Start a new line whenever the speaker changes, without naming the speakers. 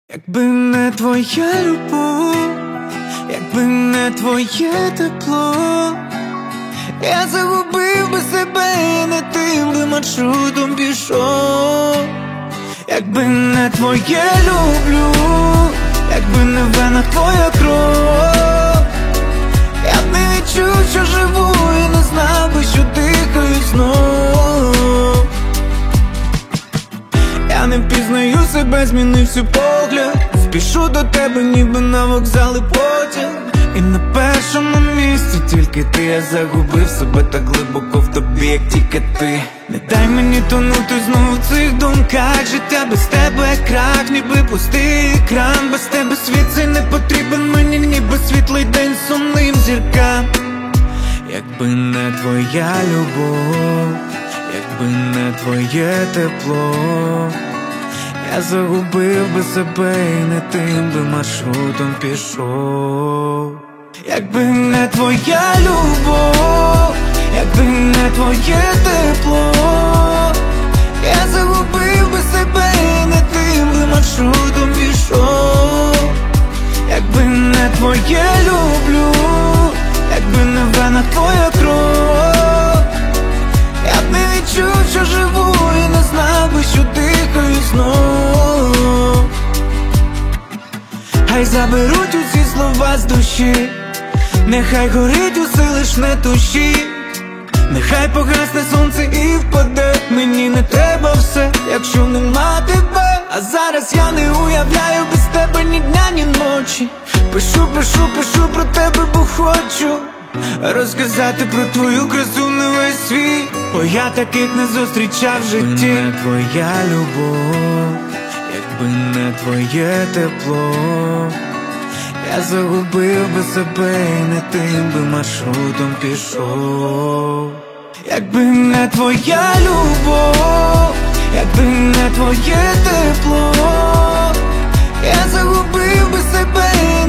Якби не твоя любов, якби не твоє тепло, я загубив би себе і не тим би маршрутом пішов. Якби не твоє люблю, якби не в венах твоя кров, я б не відчув, що живу, і не знав би, що дихаю знов. Я не впізнаю себе, змінився погляд, спішу до тебе, ніби на вокзали потяг. І на першому місці тільки ти, я загубив себе так глибоко в тобі, як тільки ти. Не дай мені тонути знову в цих думках. Життя без тебе крах, ніби пустий екран. Без тебе світ цей не потрібен мені, ніби світлий день сумним зіркам. Якби не твоя любов, якби не твоє тепло, я загубив би себе і не тим би маршрутом пішов. Якби не твоя любов, якби не твоє тепло, я загубив би себе і не тим би маршрутом пішов. Якби не твоє люблю, якби не в венах твоя кров, я б не відчув, що живу, і не знав би, що дихаю знов. Хай заберуть усі слова з душі, нехай горить усе, лиш не туші. Нехай погасне сонце і впаде, мені не треба все, якщо нема тебе. А зараз я не уявляю без тебе ні дня, ні ночі. Пишу про тебе, бо хочу розказати про твою красу на весь світ, бо я таких не зустрічав в житті. Якби не твоя любов, якби не твоє тепло, я загубив би себе і не тим би маршрутом пішов. Якби не твоя любов, якби не твоє тепло, я загубив би себе і